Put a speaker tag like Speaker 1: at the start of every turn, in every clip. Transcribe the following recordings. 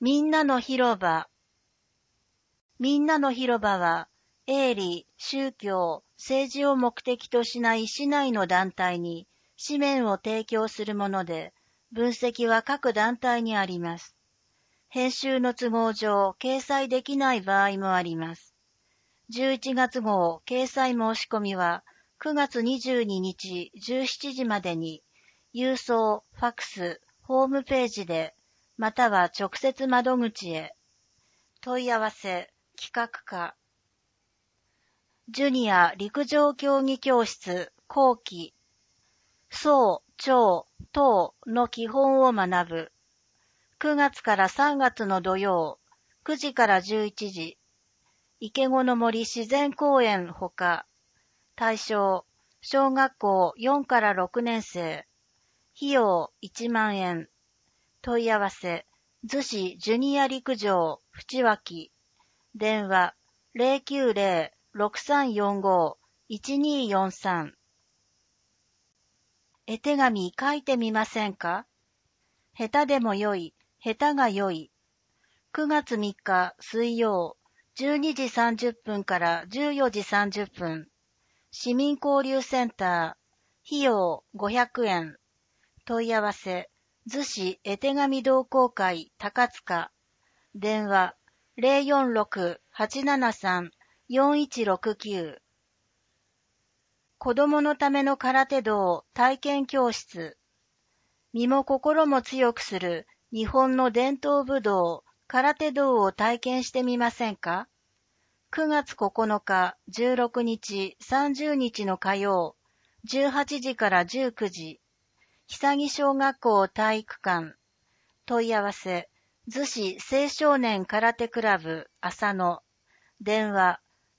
Speaker 1: みんなの広場。みんなの広場は、営利、宗教、政治を目的としない市内の団体に紙面を提供するもので、分析は各団体にあります。編集の都合上、掲載できない場合もあります。11月号掲載申し込みは、9月22日17時までに、郵送、ファクス、ホームページで、または直接窓口へ。問い合わせ、企画課。ジュニア陸上競技教室後期。総、長、等の基本を学ぶ。9月から3月の土曜、9時から11時。池子の森自然公園ほか。対象、小学校4から6年生。費用1万円。問い合わせ、逗子ジュニア陸上淵脇。電話090-6345-1243。絵手紙書いてみませんか？下手でもよい、下手がよい。9月3日水曜、12時30分から14時30分。市民交流センター、費用500円。問い合わせ、逗子絵手紙同好会高塚。電話046-873-4169。子供のための空手道体験教室。身も心も強くする日本の伝統武道空手道を体験してみませんか？ 9 月9日、16日、30日の火曜、18時から19時。久木小学校体育館。問い合わせ、逗子青少年空手クラブ浅野。電話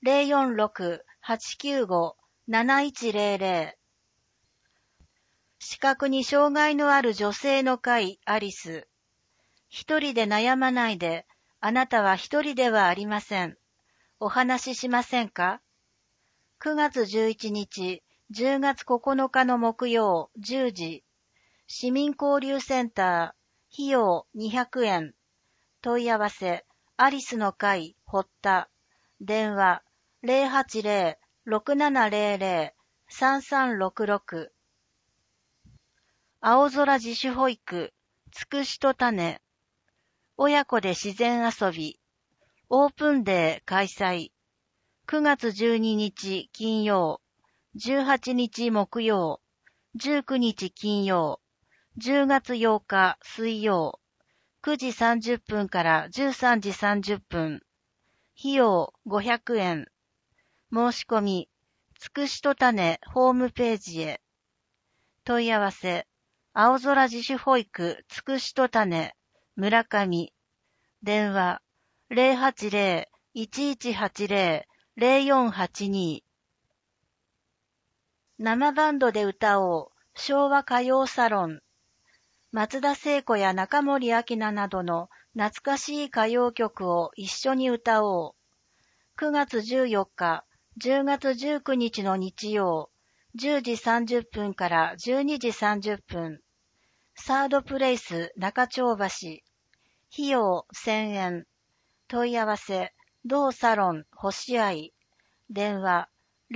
Speaker 1: 046-895-7100。視覚に障害のある女性の会アリス。一人で悩まないで、あなたは一人ではありません。お話ししませんか？ 9 月11日、10月9日の木曜10時。市民交流センター、費用200円。問い合わせ、アリスの会、堀田。電話、080-6700-3366。青空自主保育、つくしと種。親子で自然遊び。オープンデー開催。9月12日金曜、18日木曜、19日金曜、10月8日水曜、9時30分から13時30分。費用500円。申し込み、つくしと種ホームページへ。問い合わせ、青空自主保育つくしと種村上。電話080-1180-0482。生バンドで歌おう昭和歌謡サロン。松田聖子や中森明菜などの懐かしい歌謡曲を一緒に歌おう。9月14日、10月19日の日曜、10時30分から12時30分。サードプレイス中町橋。費用1000円。問い合わせ、同サロン星合。電話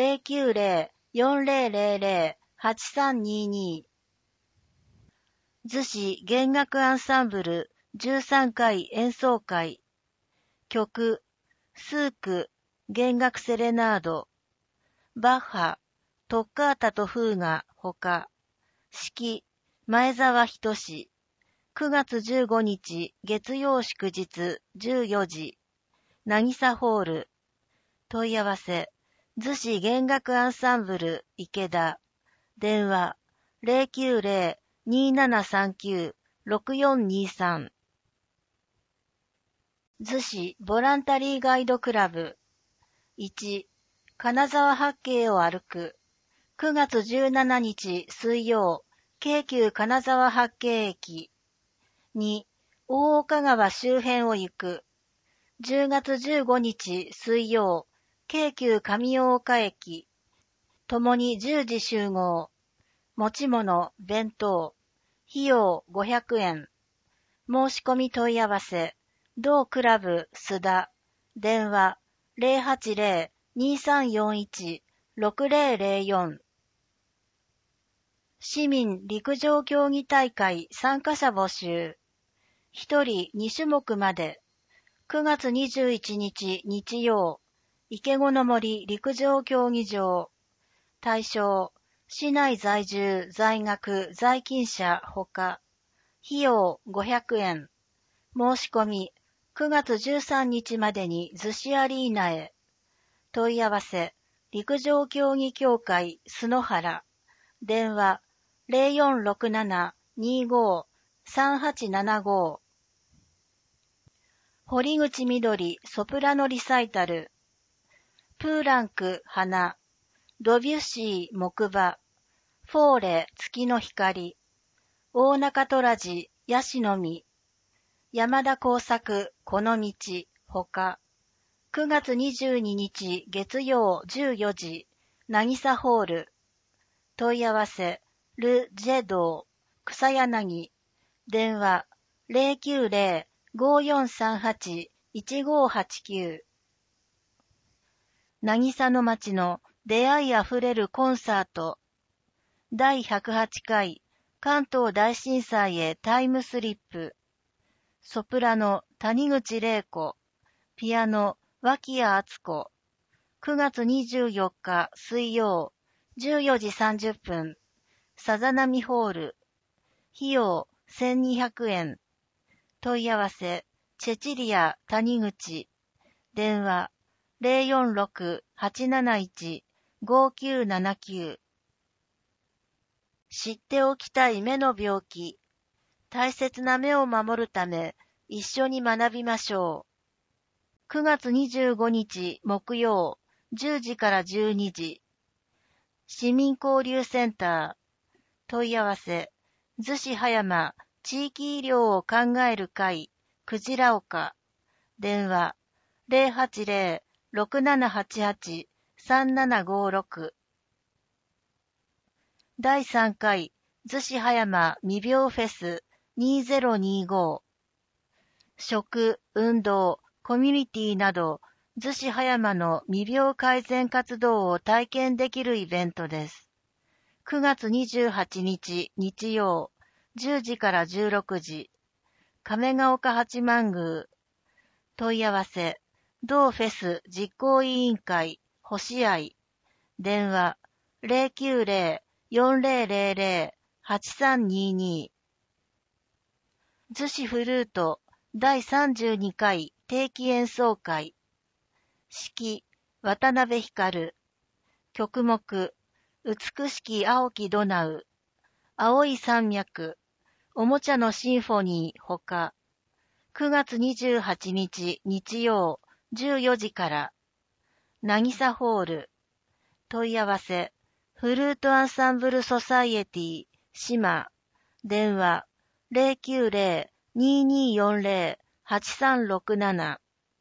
Speaker 1: 090-4000-8322。逗子弦楽アンサンブル13回演奏会。曲、スーク弦楽セレナード。バッハ、トッカータとフーガほか。指揮、前澤仁志。9月15日月曜祝日14時。渚ホール。問い合わせ、逗子弦楽アンサンブル池田。電話090-2739-6423。逗子ボランタリーガイドクラブ。1、金沢八景を歩く。9月17日水曜、京急金沢八景駅。2、大岡川周辺を行く。10月15日水曜、京急上大岡駅。ともに10時集合。持ち物、弁当。費用500円。申し込み問い合わせ。 同クラブ須田、電話080-2341-6004。市民陸上競技大会参加者募集。1人2種目まで。9月21日日曜、池子の森陸上競技場。対象、市内在住、在学、在勤者ほか。費用500円。申し込み、9月13日までに逗子アリーナへ。問い合わせ、陸上競技協会須野原。電話0467-25-3875。堀口みどりソプラノリサイタル。プーランク花。ドビュッシー木馬。フォーレ月の光。大中トラジヤシの実。山田耕作この道ほか。9月22日月曜14時、渚ホール。問い合わせ、ル・ジェドー、草柳。電話、090-5438-1589。渚の街の出会いあふれるコンサート。第108回関東大震災へタイムスリップ。ソプラノ谷口玲子。ピアノ脇谷敦子。9月24日水曜14時30分。さざなみホール。費用1200円。問い合わせ、チェチリア谷口。電話046-871-5979。知っておきたい目の病気。大切な目を守るため、一緒に学びましょう。9月25日木曜、10時から12時。市民交流センター。問い合わせ、逗子葉山地域医療を考える会、くじら岡。電話、080-6788-3756。第3回、逗子葉山未病フェス2025。食、運動、コミュニティなど、逗子葉山の未病改善活動を体験できるイベントです。9月28日日曜、10時から16時。亀ヶ岡八幡宮。問い合わせ、同フェス実行委員会、星合。電話、090-4000-8322。逗子フルート第32回定期演奏会。指揮、渡辺光。曲目、美しき青きドナウ。青い山脈。おもちゃのシンフォニーほか。9月28日日曜14時から。渚ホール。問い合わせ、フルートアンサンブルソサイエティ、島。電話、090-2240-8367。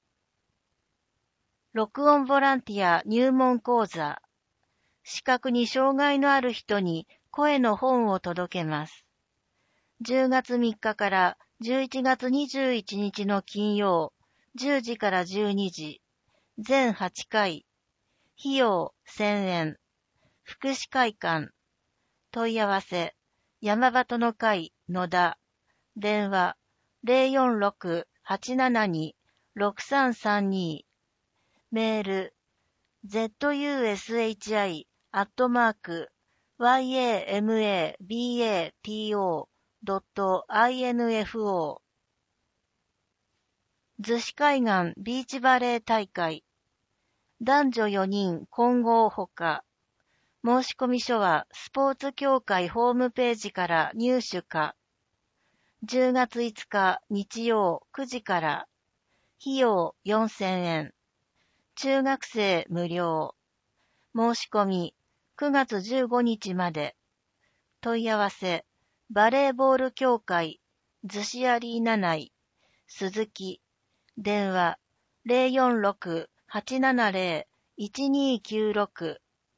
Speaker 1: 録音ボランティア入門講座。視覚に障害のある人に声の本を届けます。10月3日から11月21日の金曜、10時から12時。全8回。費用1000円。福祉会館。問い合わせ、山鳩の会野田。電話、046-872-6332。メール、zushi@yamabato.info。逗子海岸ビーチバレー大会。男女4人混合ほか。申し込み書はスポーツ協会ホームページから入手か。10月5日日曜9時から。費用4000円。中学生無料。申し込み9月15日まで。問い合わせ、バレーボール協会、逗子アリーナ内、鈴木。電話、046-870-1296。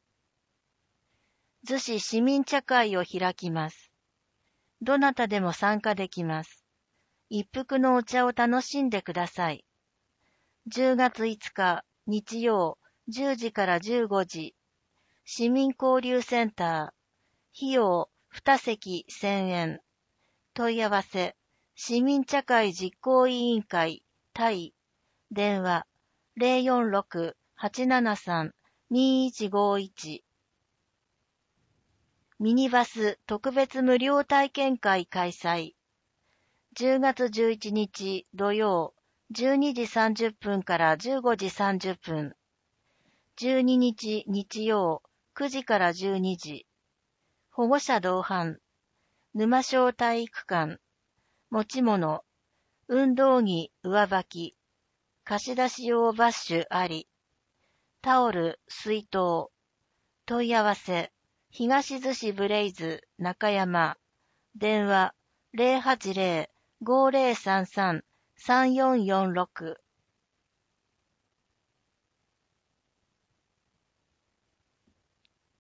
Speaker 1: 逗子市民茶会を開きます。どなたでも参加できます。 一服のお茶を楽しんでください。10月5日、日曜、10時から15時、市民交流センター、費用2席1000円。問い合わせ、市民茶会実行委員会、タイ、電話、046-873-2151。ミニバス特別無料体験会開催。10月11日土曜、12時30分から15時30分。12日日曜、9時から12時。保護者同伴。沼小体育館。持ち物。運動着、上履き。貸し出し用バッシュあり。タオル、水筒。問い合わせ。東逗子ブレイズ、中山。電話、080-5033-3446。